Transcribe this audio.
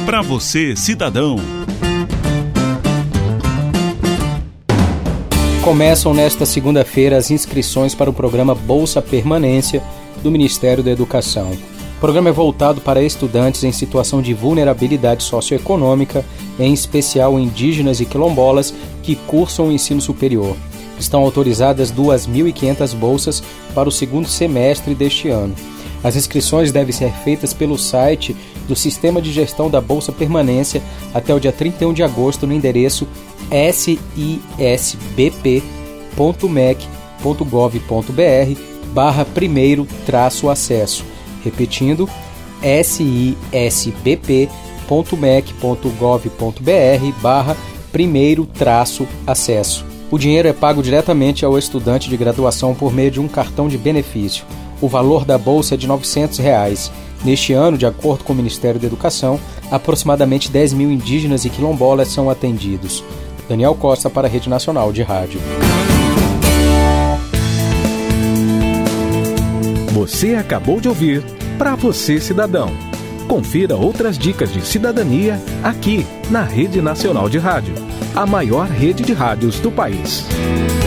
Para você, cidadão. Começam nesta segunda-feira as inscrições para o programa Bolsa Permanência do Ministério da Educação. O programa é voltado para estudantes em situação de vulnerabilidade socioeconômica, em especial indígenas e quilombolas que cursam o ensino superior. Estão autorizadas 2.500 bolsas para o segundo semestre deste ano. As inscrições devem ser feitas pelo site do Sistema de Gestão da Bolsa Permanência até o dia 31 de agosto no endereço sisbp.mec.gov.br/primeiro-acesso. Repetindo, sisbp.mec.gov.br/primeiro-acesso. O dinheiro é pago diretamente ao estudante de graduação por meio de um cartão de benefício. O valor da bolsa é de R$ 900. Neste ano, de acordo com o Ministério da Educação, aproximadamente 10.000 indígenas e quilombolas são atendidos. Daniel Costa para a Rede Nacional de Rádio. Você acabou de ouvir Pra Você, Cidadão. Confira outras dicas de cidadania aqui na Rede Nacional de Rádio, a maior rede de rádios do país.